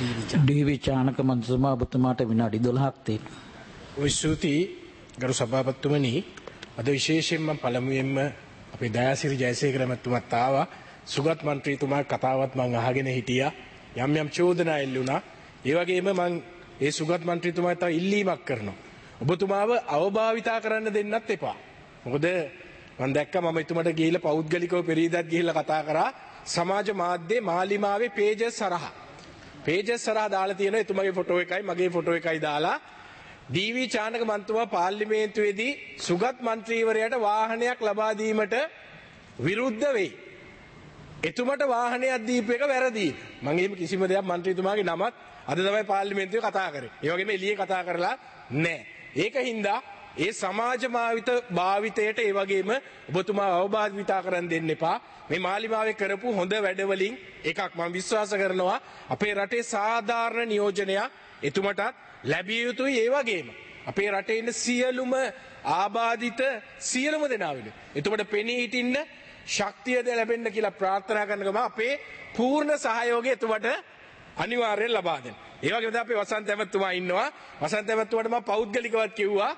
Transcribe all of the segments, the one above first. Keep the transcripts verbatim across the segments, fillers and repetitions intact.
ඩී.වී. චානක මන්ත්‍රීතුමා ඔබතුමාට විනාඩි දොළහක් තියෙනවා. ඔය ස්තුති ගරු සභාපතිතුමනි, අද විශේෂයෙන්ම පළමුවෙන්ම අපේ දයාසිරි ජයසේකර මහත්මයාත් ආවා. සුගත් මන්ත්‍රීතුමා කතාවත් මම අහගෙන හිටියා. යම් යම් චෝදනා එල්ලුණා. ඒ වගේම මම ඒ සුගත් මන්ත්‍රීතුමාට තව ඉල්ලීමක් කරනවා. ඔබතුමාව අවභාවිතා කරන්න දෙන්නත් එපා. මොකද මම දැක්කා මම එතුමාට ගිහිල්ලා පෞද්ගලිකව පෙරීදත් ගිහිල්ලා කතා කරා සමාජ මාධ්‍යයේ මාලිමාවේ පේජස් හරහා. පේජස් හරහා දාලා තියෙනවා එතුමාගේ ෆොටෝ එකයි මගේ ෆොටෝ එකයි දාලා ඩී.වී. චානක මන්ත්‍රීතුමා පාර්ලිමේන්තුවේදී සුගත් මන්ත්‍රීවරයාට වාහනයක් ලබා දීමට විරුද්ධ වෙයි. එතුමට වාහනයක් දීපු එක වැරදි. මම එහෙම කිසිම දෙයක් මන්ත්‍රීතුමාගේ නමත් අද තමයි පාර්ලිමේන්තුවේ කතා කරේ. ඒ වගේම එළියේ කතා කරලා නැහැ. ඒකින්ද ඒ සමාජ මාවිත භාවිතයට ඒ වගේම ඔබතුමා අවබෝධවිතා කරන් දෙන්න එපා. මේ මාලිමාවේ කරපු හොඳ වැඩවලින් එකක් මම විශ්වාස කරනවා අපේ රටේ සාධාරණ නියෝජනයක් එතුමටත් ලැබිය යුතුයි. ඒ වගේම අපේ රටේ ඉන්න සියලුම ආබාධිත සියලුම දෙනා වෙනුවෙන් එතුමට පෙනී හිටින්න ශක්තියද ලැබෙන්න කියලා ප්‍රාර්ථනා කරනකම අපේ පූර්ණ සහයෝගය එතුමට අනිවාර්යෙන් ලබා දෙන්න. ඒ වගේම අපේ වසන්ත ඇමතුමා ඉන්නවා. වසන්ත ඇමතුමාට මම පෞද්ගලිකවත් කිව්වා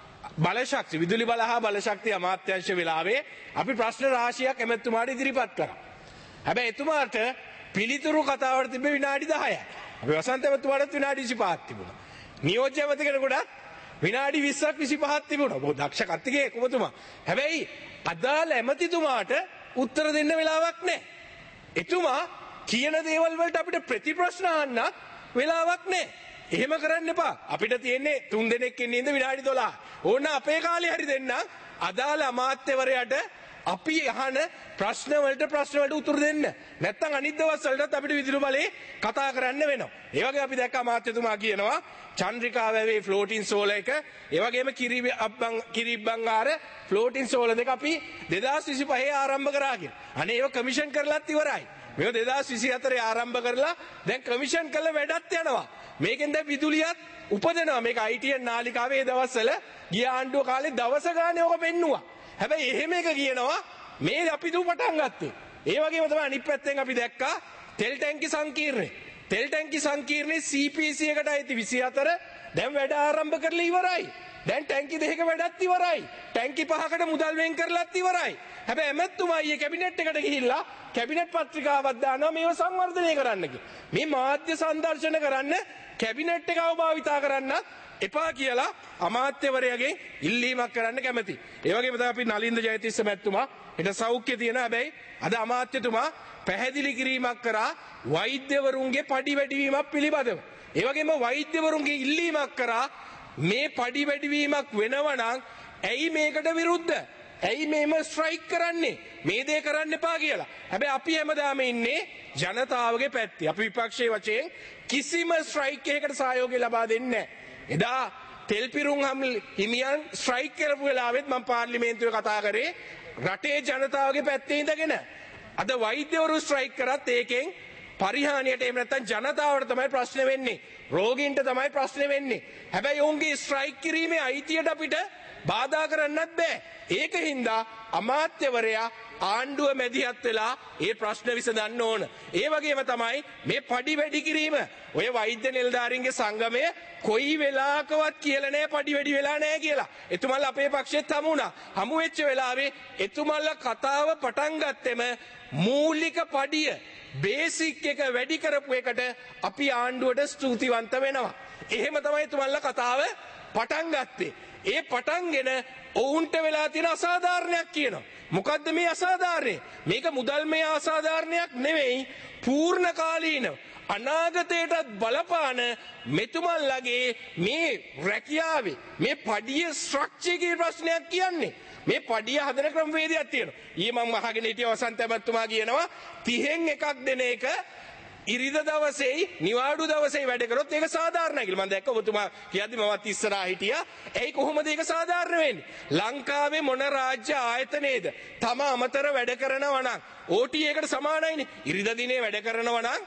බලශක්ති විදුලි බල හා බලශක්ති අමාත්‍යාංශ වෙලාවේ අපි ප්‍රශ්න රාශියක් ඇමතුමාට ඉදිරිපත් කරා. හැබැයි එතුමාට පිළිතුරු කතාවට තිබ්බ විනාඩි දහයයි. අපි වසන්ත ඇමතුමාටත් විනාඩි විසිපහක් තිබුණා. නියෝජ්‍ය ඇමති කෙනෙකුටත් විනාඩි විස්සක් විසිපහක් තිබුණා. බොහොම දක්ෂ කට්ටියගේ කුමතුමා. හැබැයි අදාළ ඇමතිතුමාට උත්තර දෙන්න වෙලාවක් නැහැ. එතුමා කියන දේවල් වලට අපිට ප්‍රතිප්‍රශ්න අහන්න වෙලාවක් නැහැ. එහෙම කරන්න එපා. අපිට තියෙන්නේ තුන් දෙනෙක් ඉන්නේ ඉඳ විනාඩි දොළහ. ඕන අපේ කාලේ හරි දෙන්න අදාළ අමාත්‍යවරයාට අපි අහන ප්‍රශ්න වලට ප්‍රශ්න වලට උත්තර දෙන්න. නැත්තම් අනිත් දවස් වලටත් අපිට විදුලි බලේ කතා කරන්න වෙනවා. ඒ වගේ අපි දැක්ක අමාත්‍යතුමා කියනවා චන්ද්‍රිකා වැවේ ෆ්ලෝටින් සෝලර් එක, ඒ වගේම කිරි අබ්බන් කිරිබ්බංගාර ෆ්ලෝටින් සෝලර් දෙක අපි දෙදාස් විසිපහේ ආරම්භ කරා කියලා. අනේ ඒක කමිෂන් කරලත් ඉවරයි. මේක දෙදාස් විසිහතරේ ආරම්භ කරලා දැන් කමිෂන් කළ වැඩත් යනවා. මේකෙන් දැන් විදුලියත් උපදිනවා. මේක ආයි ටී එන් නාලිකාවේ දවස්වල ගිය ආණ්ඩුව කාලේ දවස ගානේ ඔක පෙන්නුවා. හැබැයි එහෙම එක කියනවා මේ අපි දු පටන් ගත්තේ. ඒ වගේම තමයි අනිත් පැත්තෙන් අපි දැක්කා තෙල් ටැංකි සංකීර්ණේ. තෙල් ටැංකි සංකීර්ණේ සී පී සී එකට අයිති විසිහතර දැන් වැඩ ආරම්භ කරලා ඉවරයි. දැන් ටැංකි දෙකක වැඩත් ඉවරයි. ටැංකි පහකට මුදල් වෙන් කරලත් ඉවරයි. හැබැයි එමෙතුමා ඊයේ කැබිනට් එකට ගිහිල්ලා කැබිනට් පත්‍රිකාවක් දානවා මේව සංවර්ධනය කරන්න කියලා. මේ මාධ්‍ය සංදර්ශන කරන්න කැබිනට් එක අවභාවිතා කරන්න එපා කියලා අමාත්‍යවරයාගෙන් ඉල්ලීමක් කරන්න කැමති. ඒ වගේම තමයි අපි නලින්ද ජයතිස්ස මැතිතුමා ඊට සෞඛ්‍ය තියෙන හැබැයි අද අමාත්‍යතුමා පැහැදිලි කිරීමක් කරා වෛද්‍යවරුන්ගේ පඩි වැඩිවීමක් පිළිබඳව. ඒ වගේම වෛද්‍යවරුන්ගේ ඉල්ලීමක් කරා මේ පඩි වැඩිවීමක් වෙනවා නම් ඇයි මේකට විරුද්ධ? ඇයි මේම ස්ට්‍රයික් කරන්නේ? මේ දේ කරන්න එපා කියලා. හැබැයි අපි හැමදාම ඉන්නේ ජනතාවගේ පැත්තේ. අපි විපක්ෂයේ වශයෙන් කිසිම ස්ට්‍රයික් එකකට සහයෝගය ලබා දෙන්නේ නැහැ. එදා තෙල්පිරුම් හිමියන් ස්ට්‍රයික් කරපු වෙලාවෙත් මම පාර්ලිමේන්තුවේ කතා කරේ රටේ ජනතාවගේ පැත්තේ ඉඳගෙන. අද වෛද්‍යවරු ස්ට්‍රයික් කරත් ඒකෙන් පරිහානියට එහෙම නැත්නම් ජනතාවට තමයි ප්‍රශ්න වෙන්නේ. රෝගීන්ට තමයි ප්‍රශ්න වෙන්නේ. හැබැයි ඔවුන්ගේ ස්ට්‍රයික් කිරීමේ අයිතියට අපිට බාධා කරන්නත් බෑ. ඒකින්ද අමාත්‍යවරයා ආණ්ඩුව මැදිහත් වෙලා ඒ ප්‍රශ්න විසඳන්න ඕන. ඒ වගේම තමයි මේ පඩි වැඩි කිරීම. ඔය වෛද්‍ය නිලධාරීන්ගේ සංගමය කොයි වෙලාවකවත් කියලා නෑ පඩි වැඩි වෙලා නෑ කියලා. එතුමල්ලා අපේ පක්ෂෙත් හමු වුණා. හමු වෙච්ච වෙලාවේ එතුමල්ලා කතාව පටන් ගත්තෙම මූලික පඩිය බේසික් එක වැඩි කරපු එකට අපි ආණ්ඩුවට ස්තුතිවන්ත වෙනවා. එහෙම තමයි එතුමල්ලා කතාව පටන් ගත්තේ. ඒ පටන්ගෙන ඔවුන්ට වෙලා තියෙන අසාධාරණයක් කියනවා. මොකද්ද මේ අසාධාරණය? මේක මුදල්මය අසාධාරණයක් නෙවෙයි, පූර්ණ කාලීන අනාගතයටත් බලපාන මෙතුමන්ලගේ මේ රැකියාවේ මේ පඩිය ස්ට්‍රක්චර් එකේ ප්‍රශ්නයක් කියන්නේ. මේ පඩිය හදන ක්‍රමවේදයක් තියෙනවා. ඊයේ මම අහගෙන හිටිය වසන්ත ඇමතුමා කියනවා තිහෙන් එකක් දෙන එක ඉරිද දවසේ නිවාඩු දවසේ වැඩ කරොත් ඒක සාධාරණයි කියලා. මම දැක්ක ඔබතුමා කියද්දි මමත් ඉස්සරහා හිටියා. ඒයි කොහොමද ඒක සාධාරණ වෙන්නේ? ලංකාවේ මොන රාජ්‍ය ආයතනයේද තම අමතර වැඩ කරනවා නම් ඕ ටී එකට සමානයිනේ. ඉරිද දිනේ වැඩ කරනවා නම්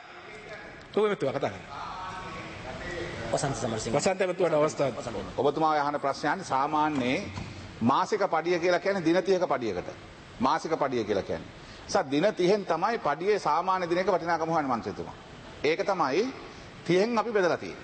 ඔබතුමා කතා කරන්න. වසන්ත සමරසිංහ වසන්ත ඇමතුමාට අවස්ථාව. ඔබතුමා අහන ප්‍රශ්නයන් සාමාන්‍යයෙන් මාසික පඩිය කියලා කියන්නේ දින තිහක පඩියකට. මාසික පඩිය කියලා කියන්නේ. සත් දින තිහෙන් තමයි පඩියේ සාමාන්‍ය දිනයක වටිනාකම හොයන්නේ මන්ත්‍රීතුමා. ඒක තමයි තිහෙන් අපි බෙදලා තියෙන්නේ.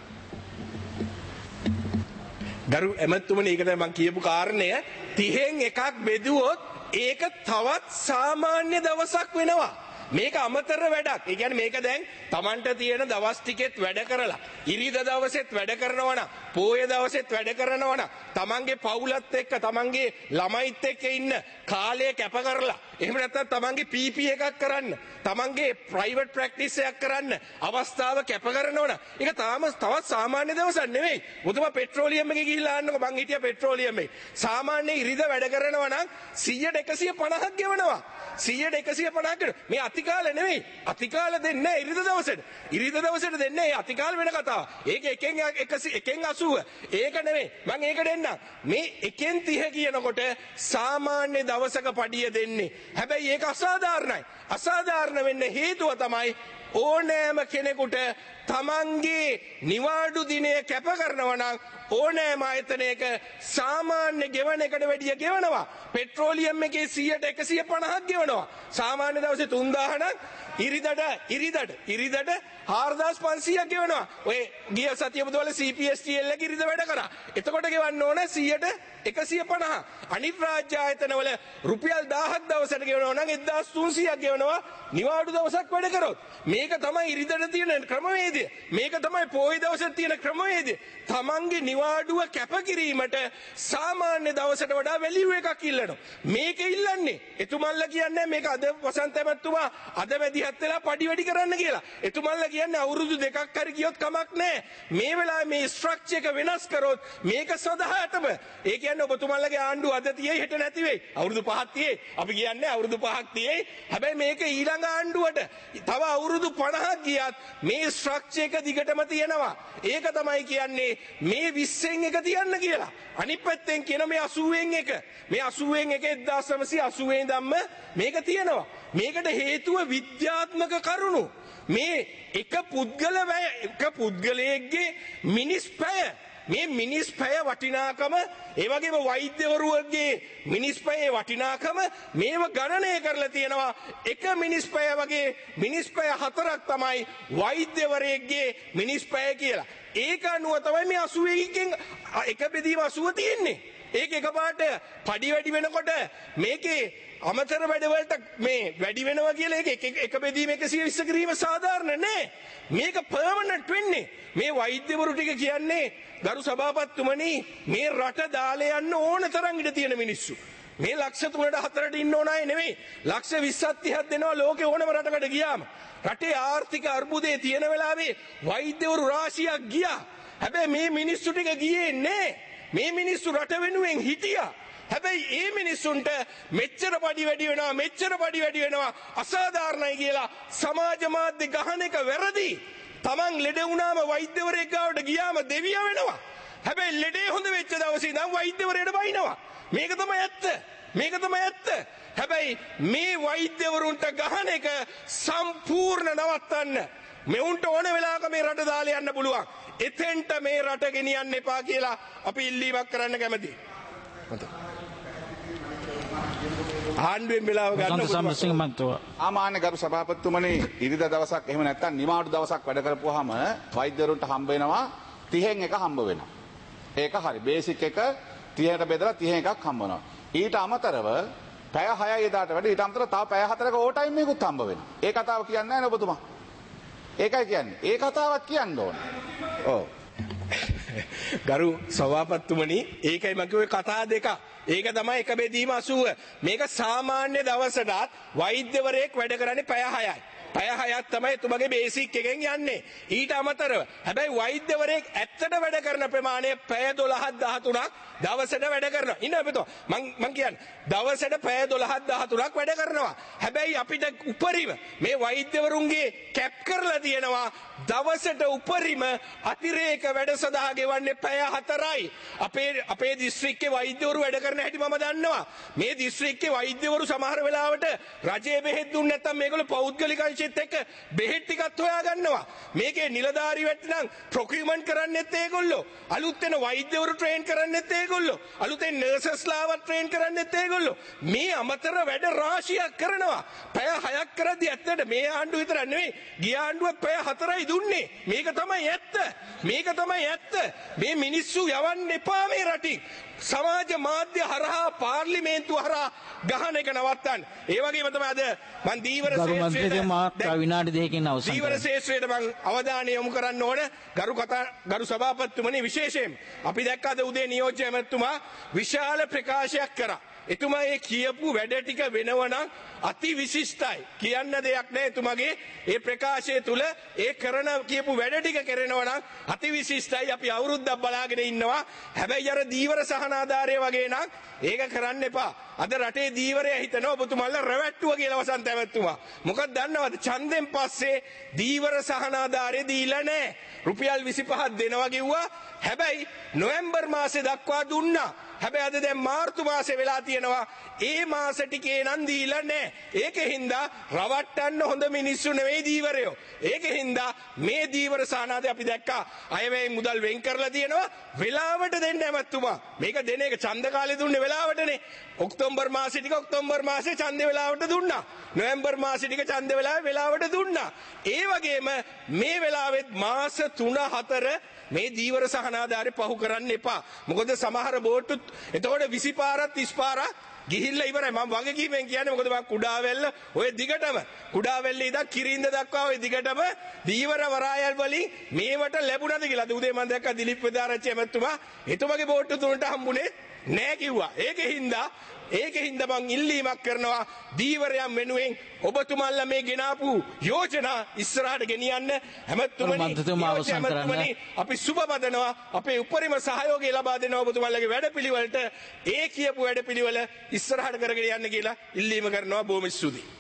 ගරු එමෙතුමනි ඒකට මම කියපු කාරණය තිහෙන් එකක් බෙදුවොත් ඒක තවත් සාමාන්‍ය දවසක් වෙනවා. මේක අමතර වැඩක්. ඒ කියන්නේ මේක දැන් Tamanට තියෙන දවස් ටිකෙත් වැඩ කරලා ඉරිදා දවසෙත් වැඩ කරනවා නම් පෝය දවසෙත් වැඩ කරනවා නම් Tamanගේ පවුලත් එක්ක Tamanගේ ළමයිත් එක්ක ඉන්න කාලය කැප කරලා එහෙම නැත්නම් Tamanගේ පී පී එකක් කරන්න Tamanගේ ප්‍රයිවට් ප්‍රැක්ටිස් එකක් කරන්න අවස්ථාව කැප කරනවා නම් ඒක තාම තවත් සාමාන්‍ය දවසක් නෙවෙයි. මුතුම පෙට්‍රෝලියම් එකේ ගිහිල්ලා ආන්නකො මං හිටියා පෙට්‍රෝලියම් එකේ. සාමාන්‍ය ඉරිදා වැඩ කරනවා නම් සියයට එකසිය පනහක් ගෙවනවා. සියයට එකසිය පනහක් ගෙවනවා. මේ අතිකාල නෙවෙයි. අතිකාල දෙන්නේ නැහැ ඉරිදා දවසට. ඉරිදා දවසට දෙන්නේ ඒ අතිකාල වෙන කතාව. ඒක එකෙන් එකෙන් අසූව. ඒක නෙවෙයි. මම ඒක දෙන්නම්. මේ එකෙන් තිහ කියනකොට සාමාන්‍ය දවසක පඩිය දෙන්නේ. හැබැයි ඒක අසාධාරණයි. අසාධාරණ වෙන්න හේතුව තමයි ඕනෑම කෙනෙකුට තමන්ගේ නිවාඩු දිනය කැප කරනවා නම් ඕනෑම ආයතනයක සාමාන්‍ය ගෙවන එකට වැඩිය ගෙවනවා. පෙට්‍රෝලියම් එකේ සියයට එකසිය පනහක් ගෙවනවා. සාමාන්‍ය දවසේ තුන්දාහ නම් ඉරිදට ඉරිදට ඉරිදට හාරදාස් පන්සීයක් ගෙවනවා. ඔය ගිය සතිය බුදුවල C P S T L එක ඉරිද වැඩ කරා. එතකොට ගෙවන්න ඕන සියයට එකසිය පනහ. අනිත් රාජ්‍ය ආයතනවල රුපියල් දාහක් දවසට ගෙවනවා නම් එක්දාස් තුන්සීයක් ගෙවනවා නිවාඩු දවසක් වැඩ කරොත්. මේක තමයි ඉරිදට තියෙන ක්‍රමවේදය. මේක තමයි පොයි දවසට තියෙන ක්‍රමවේදය. තමන්ගේ නිවාඩුව කැප කිරීමට සාමාන්‍ය දවසට වඩා වැලියු එකක් ඉල්ලනවා. මේක ඉල්ලන්නේ එතුමන්ලා කියන්නේ මේක අද වසන්ත මැතිතුමා අද වැඩිහත් වෙලා පඩි වැඩි කරන්න කියලා. එතුමන්ලා කියන්නේ අවුරුදු දෙකක් හරි ගියොත් කමක් නැහැ. මේ වෙලාවේ මේ ස්ට්‍රක්චර් එක වෙනස් කරොත් මේක සදාටම ඒ කියන්නේ ඔබතුමන්ලාගේ ආණ්ඩුව අද තියෙයි හෙට නැති වෙයි. අවුරුදු පහක් තියෙයි. අපි කියන්නේ අවුරුදු පහක් තියෙයි. හැබැයි මේක ඊළඟ ආණ්ඩුවට තව අවුරුදු පනහක් ගියත් මේ ස්ට්‍රක්චර් එක දිගටම තියෙනවා. ඒක තමයි කියන්නේ මේ විස්සෙන් එක තියන්න කියලා. අනිත් පැත්තෙන් කියන මේ අසූවෙන් එක. මේ අසූවෙන් එක එක්දාස් නවසිය අසූවේ ඉඳන්ම මේක තියෙනවා. මේකට හේතුව විද්‍යාත්මක කරුණු. මේ එක පුද්ගල වැය එක පුද්ගලයෙක්ගේ මිනිස් පැය මේ මිනිස් පැය වටිනාකම ඒ වගේම වෛද්‍යවරුන්ගේ මිනිස් පැයේ වටිනාකම මේව ගණනය කරලා තියෙනවා. එක මිනිස් පැය වගේ මිනිස් පැය හතරක් තමයි වෛද්‍යවරයෙක්ගේ මිනිස් පැය කියලා. ඒක අනුව තමයි මේ අසූවෙන් එක බෙදීම අසූව තියෙන්නේ. ඒක එකපාරට පඩි වැඩි වෙනකොට මේකේ අමතර වැඩවලට මේ වැඩි වෙනවා කියලා ඒක එක බෙදීම එකසිය විස්ස කිරීම සාධාරණ නෑ. මේක පර්මනන්ට් වෙන්නේ. මේ වෛද්‍යවරු ටික කියන්නේ ගරු සභාපතිතුමනි මේ රට දාලා යන්න ඕන තරම් ඉඩ තියෙන මිනිස්සු. මේ ලක්ෂ තුනට හතරට ඉන්න ඕන අය නෙවෙයි. ලක්ෂ විස්සක් තිහක් දෙනවා ලෝකේ ඕනම රටකට ගියාම. රටේ ආර්ථික අර්බුදේ තියෙන වෙලාවේ වෛද්‍යවරු රාශියක් ගියා. හැබැයි මේ මිනිස්සු ටික ගියේ නෑ. මේ මිනිස්සු රට වෙනුවෙන් හිටියා. හැබැයි ඒ මිනිස්සුන්ට මෙච්චර පඩි වැඩි වෙනවා මෙච්චර පඩි වැඩි වෙනවා අසාධාරණයි කියලා සමාජ මාධ්‍ය ගහන එක වැරදි. Taman ලෙඩ වුණාම වෛද්‍යවරයෙක් ගාවට ගියාම දෙවියා වෙනවා. හැබැයි ලෙඩේ හොඳ වෙච්ච දවසේ ඉඳන් වෛද්‍යවරයට බයිනවා. මේක තමයි ඇත්ත. මේක තමයි ඇත්ත. හැබැයි මේ වෛද්‍යවරුන්ට ගහන එක සම්පූර්ණ නවත්තන්න මෙවුන්ට ඕන වෙලාවක මේ රට දාලා යන්න පුළුවන්. එතෙන්ට මේ රට ගෙනියන්න එපා කියලා අපි ඉල්ලීමක් කරන්න කැමතියි. ආණ්ඩුවෙන් වෙලාව ගන්න සම්සිංහ මන්තුවා. ආමාන්‍ය ගරු සභාපතිතුමනි ඉරිදා දවසක් එහෙම නැත්නම් නිවාඩු දවසක් වැඩ කරපුවාම වෛද්‍යවරුන්ට හම්බ වෙනවා තිහෙන් එක හම්බ වෙනවා. ඒක හරි. බේසික් එක තිහට බෙදලා තිහෙන් එකක් හම්බ වෙනවා. ඊට අමතරව පැය හයයි එදාට වැඩි ඊට අමතරව තව පැය හතරක ඕවර් ටයිම් එකකුත් හම්බ වෙනවා. ඒ කතාව කියන්නේ නැහැ නේ ඔබතුමා. ඒකයි කියන්නේ. ඒ කතාවක් කියන්න ඕනේ. ඔව්. ගරු සභාපතිතුමනි ඒකයි මම කිව්වේ කතා දෙක. ඒක තමයි එක බෙදීම අසූව. මේක සාමාන්‍ය දවසටත් වෛද්‍යවරයෙක් වැඩ කරන්නේ පැය හයයි. පැය හයක් තමයි එතුමගේ බේසික් එකෙන් යන්නේ. ඊට අමතරව හැබැයි වෛද්‍යවරයෙක් ඇත්තට වැඩ කරන ප්‍රමාණය පැය දොළහක් දහතුනක් දවසට වැඩ කරනවා. ඉන්න අපිට මං මං කියන්නේ දවසට පැය දොළහක් දහතුනක් වැඩ කරනවා. හැබැයි අපිට උපරිම මේ වෛද්‍යවරුන්ගේ කැප් කරලා තියෙනවා දවසට උපරිම අතිරේක වැඩ සඳහා ගෙවන්නේ පැය හතරයි. අපේ අපේ දිස්ත්‍රික්කේ වෛද්‍යවරු වැඩ කරන හැටි මම දන්නවා. මේ දිස්ත්‍රික්කේ වෛද්‍යවරු සමහර වෙලාවට රජයේ බෙහෙත් දුන්නේ නැත්නම් මේගොල්ලෝ පෞද්ගලික අංශෙත් එක්ක බෙහෙත් ටිකත් හොයා ගන්නවා. මේකේ නිලධාරී වැට්ටනම් ප්‍රොකියුමන්ට් කරන්නෙත් ඒගොල්ලෝ. අලුත් වෙන වෛද්‍යවරු ට්‍රේන් කරන්නෙත් ඒගොල්ලෝ. අලුතෙන් නර්සස්ලාවත් ට්‍රේන් කරන්නෙත් ඒගොල්ලෝ. මේ අමතර වැඩ රාශියක් කරනවා. පැය හයක් කරද්දී ඇත්තට මේ ආණ්ඩුව විතර නෙවෙයි. ගිය ආණ්ඩුව පැය හතරයි දුන්නේ. මේක තමයි ඇත්ත. මේක තමයි ඇත්ත. මේ මිනිස්සු යවන්න එපා මේ රටින්. සමාජ මාධ්‍ය හරහා පාර්ලිමේන්තුව හරහා ගහන එක නවත්තන්න. ඒ වගේම තමයි අද මන් දීවර ශේෂ්ත්‍රයට විනාඩි දෙකකින් අවසන් දීවර ශේෂ්ත්‍රයට මම අවධානය යොමු කරන්න ඕන. ගරු කතා ගරු සභාපතිතුමනි විශේෂයෙන් අපි දැක්ක අද උදේ නියෝජ්‍ය ඇමතුමා විශාල ප්‍රකාශයක් කරා. එතුමා ඒ කියපු වැඩ ටික වෙනවනම් අති විශිෂ්ටයි. කියන්න දෙයක් නැහැ එතුමාගේ ඒ ප්‍රකාශය තුල ඒ කරන කියපු වැඩ ටික කරනවා නම් අති විශිෂ්ටයි. අපි අවුරුද්දක් බලාගෙන ඉන්නවා. හැබැයි අර දීවර සහනාධාරය වගේ නම් ඒක කරන්න එපා. අද රටේ දීවරය හිතනවා ඔබතුමාලා රැවට්ටුව කියලා වසන්ත ඇමතුමා. මොකද දන්නවද ඡන්දෙන් පස්සේ දීවර සහනාධාරය දීලා නැහැ. රුපියල් විසිපහක් දෙනවා කිව්වා. හැබැයි නොවැම්බර් මාසේ දක්වා දුන්නා. හැබැයි අද දැන් මාර්තු මාසේ වෙලා තියෙනවා. ඒ මාස ටිකේ නම් දීලා නැහැ. ඒකෙන්ද රවට්ටන්න හොඳ මිනිස්සු නෙවෙයි දීවරයෝ. ඒකෙන්ද මේ දීවර සහනාධාරය අපි දැක්කා. අයවැය මුදල් වෙන් කරලා තියෙනවා. වෙලාවට දෙන්න ඇමතුමා. මේක දෙන එක ඡන්ද කාලේ දුන්නේ වෙලාවටනේ. ඔක්තෝබර් මාසේ ටික ඔක්තෝබර් මාසේ ඡන්දේ වෙලාවට දුන්නා. නොවැම්බර් මාසේ ටික ඡන්දේ වෙලාවේ වෙලාවට දුන්නා. ඒ වගේම මේ වෙලාවෙත් මාස තුන හතර මේ දීවර සහනාධාරය පහු කරන්න එපා. මොකද සමහර බෝට්ටුත් එතකොට විසි පාරක් තිස් පාරක් ගිහිල්ලා ඉවරයි. මම වගකීමෙන් කියන්නේ මොකද මම කුඩාවැල්ල ඔය දිගටම කුඩාවැල්ල ඉඳන් කිරින්ද දක්වා ඔය දිගටම දීවර වරායල් වලින් මේවට ලැබුණාද කියලා. අද උදේ මම දැක්කා දිලිප් වෙදාරච්චි එමෙතුමා එතුමගේ බෝට්ටු තුනට හම්බුනේ නෑ කිව්වා. ඒකෙන්ද ඒකෙන්ද මං ඉල්ලීමක් කරනවා දීවරයන් වෙනුවෙන් ඔබතුමාලා මේ ගෙනාපු යෝජනා ඉස්සරහට ගෙනියන්න. හැමතුමනි අපි සුබ බදනවා. අපේ උපරිම සහයෝගය ලබා දෙනවා ඔබතුමාලාගේ වැඩපිළිවෙලට. ඒ කියපු වැඩපිළිවෙල ඉස්සරහට කරගෙන යන්න කියලා ඉල්ලීම කරනවා. බොහොම ස්තුතියි.